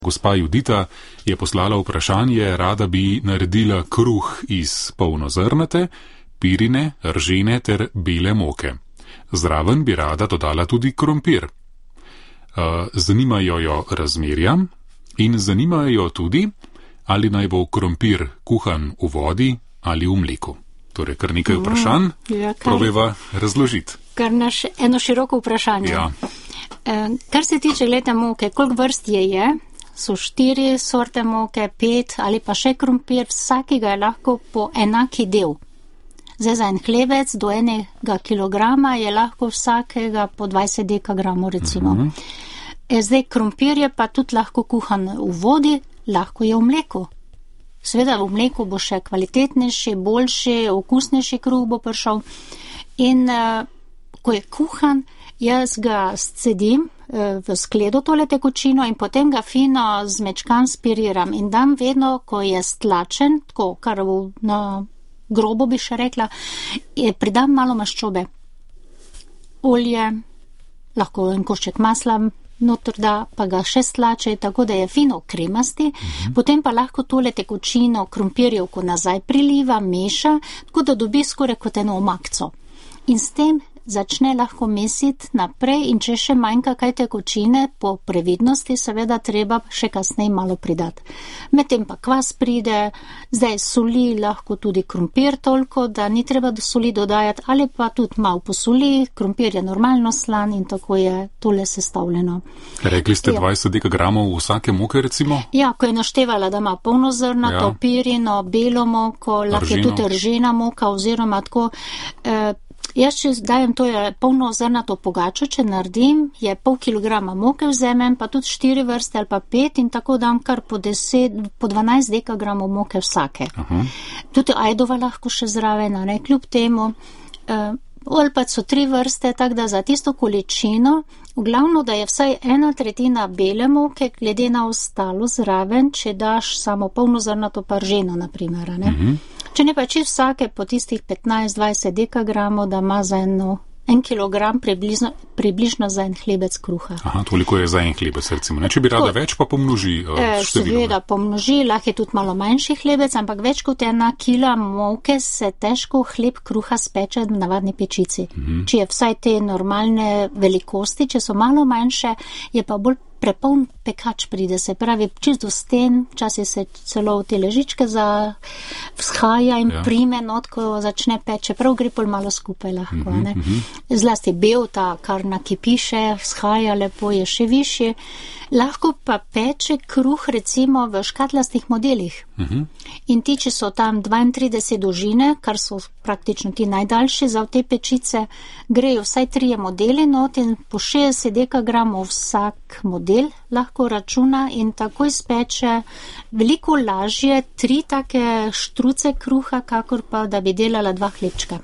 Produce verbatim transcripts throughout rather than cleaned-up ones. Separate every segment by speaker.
Speaker 1: Gospa Judita je poslala vprašanje, rada bi naredila kruh iz polnozrnate, pirine, ržene ter bele moke. Zraven bi rada dodala tudi krompir. Zanimajo jo razmerja in zanimajo jo tudi, ali naj bo krompir kuhan v vodi ali v mleku. Torej, kar nekaj vprašanj, mm, ja, probeva razložiti.
Speaker 2: Kar naš eno široko vprašanje.
Speaker 1: Ja.
Speaker 2: Kar se tiče glede moke, koliko vrst je je, so štiri sorte moke, pet ali pa še krompir, vsakega je lahko po enaki del. Zdaj za en hlebec do enega kilograma je lahko vsakega po dvajset dekagramov recimo. Mm-hmm. Zdaj krompir je pa tudi lahko kuhan v vodi, lahko je v mleku. Seveda v mleku bo še kvalitetnejši, boljši, okusnejši kruh bo prišel. In uh, ko je kuhan, jaz ga scedim uh, v skledo tole tekočino in potem ga fino zmečkam, spiriram in dam vedno, ko je stlačen, tako kar v, na grobo bi še rekla, je, pridam malo maščobe. Olje, lahko en košček masla noter da, pa ga še stlače, tako da je fino kremasti, mm-hmm. Potem pa lahko tole tekočino krompirjevko nazaj priliva, meša, tako da dobi skoraj kot eno omakco. In s tem začne lahko mesiti naprej in če še manjka kaj tekočine, po previdnosti seveda treba še kasneje malo pridati. Medtem pa kvas pride, zdaj soli lahko tudi krompir toliko, da ni treba soli dodajati, ali pa tudi malo posoli, krompir je normalno slan in tako je tole sestavljeno.
Speaker 1: Rekli ste ja. dvajset dekagramov vsake moke recimo?
Speaker 2: Ja, ko je naštevala, da ima polnozrnato, ja. pirino, belo moko, lahko je tudi ržena moka oziroma tako. Eh, Jaz, če dajem to je polnozrnato pogačo, če naredim, je pol kilograma moke vzemem, pa tudi štiri vrste ali pa pet in tako dam kar po deset, po dvanajst dekagramov moke vsake. Uh-huh. Tudi ajdova lahko še zraven, ne, kljub temu. Uh, ali pa so tri vrste, tak da za tisto količino, v glavno, da je vsaj ena tretjina bele moke, glede na ostalo zraven, če daš samo polnozrnato pa rženo, na primer, ne. Uh-huh. Če ne pa čisto vsake po tistih petnajst dvajset dekagramov, da ima za eno, en kilogram približno, približno za en hlebec kruha.
Speaker 1: Aha, toliko je za en hlebec, recimo. Ne, če bi rada to, več, pa pomnoži uh,
Speaker 2: eh, število. Seveda pomnoži, lahko je tudi malo manjši hlebec, ampak več kot ena kila moke se težko hleb kruha speče v navadni pečici. Mhm. Če je vsaj te normalne velikosti, če so malo manjše, je pa bolj prepoln pekač pride, se pravi čisto sten, včasih se celo v te ležičke za vzhaja in ja. prime not, ko začne peče, prav gre pol malo skupaj lahko, mm-hmm, ne. Mm-hmm. Zlasti bel, ta kar nakipiše, vzhaja lepo, je še višji. Lahko pa peče kruh recimo v škatlastih modelih. Mm-hmm. In ti, če so tam dvaintrideset dolžine, kar so praktično ti najdaljši za te pečice, grejo vsaj trije modeli not in po šestdeset dekagramov vsak model lahko računa in takoj speče veliko lažje tri take štruce kruha, kakor pa da bi delala dva hlebčka.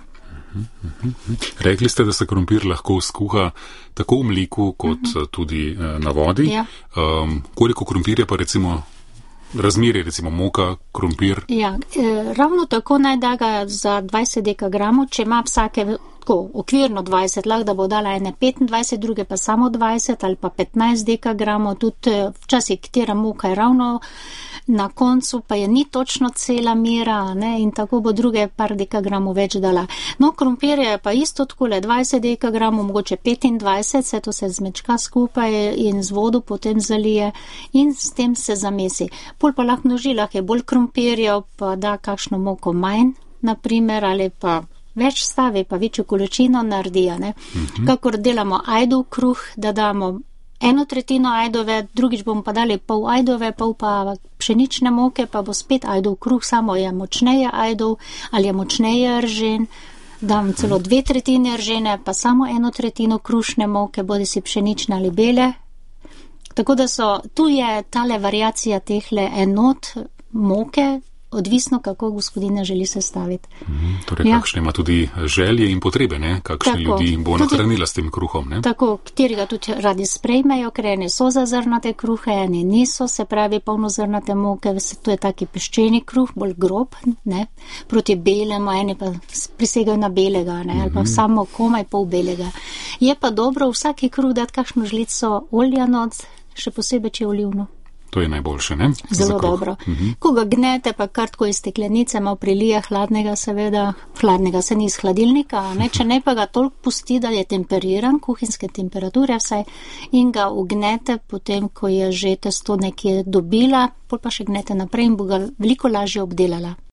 Speaker 1: Rekli ste, da se krompir lahko skuha tako v mleku kot uh-huh. tudi na vodi. Ja. Um, koliko krompirja pa recimo razmerje, recimo moka, krompir?
Speaker 2: Ja, eh, ravno tako naj da ga za dvajset dekagramov, če ima vsake tako okvirno dvajset, lahko da bo dala ene petindvajset, druge pa samo dvajset ali pa petnajst dekagramov, tudi včasih katera moka je ravno na koncu, pa je ni točno cela mera, ne, in tako bo druge par dekagramov več dala. No, krompir je pa isto takole dvajset dekagramov, mogoče petindvajset, se to se zmečka skupaj in z vodo potem zalije in s tem se zamesi. Pol pa lahko množi, lahko je bolj krompirjev, pa da kakšno moko manj, na primer, ali pa več stavi, pa večjo količino naredi, ne. Mm-hmm. Kakor delamo ajdov kruh, da damo eno tretjino ajdove, drugič bomo pa dali pol ajdove, pol pa pšenične moke, pa bo spet ajdov kruh, samo je močneje ajdov ali je močneje ržen, dam celo dve tretjine ržene, pa samo eno tretjino krušne moke, bodi si pšenične ali bele. Tako da so, tu je tale variacija tehle enot moke, odvisno, kako gospodina želi sestaviti.
Speaker 1: Mm, torej, ja. Kakšne ima tudi želje in potrebe, ne? Kakšne tako, ljudi bo nahranila s tem kruhom, ne?
Speaker 2: Tako, katerega tudi radi sprejmejo, ker ene so za zrnate kruhe, ene niso, se pravi polnozrnate moke, to je taki peščeni kruh, bolj grob, ne? Proti belemu, ene pa prisegajo na belega, ne? Ali pa mm-hmm. samo komaj pol belega. Je pa dobro vsaki kruh dati kakšno žlico olja not, še posebej, če je olivno.
Speaker 1: To je najboljše, ne?
Speaker 2: Zelo dobro. Uh-huh. Ko ga gnete, pa kar tako iz steklenice, malo prilije hladnega, seveda, hladnega se ni iz hladilnika, ne? Če ne pa ga toliko pusti, da je temperiran, kuhinjske temperature vsaj, in ga ugnete potem, ko je že testo nekje dobila, pol pa še gnete naprej in bo ga veliko lažje obdelala.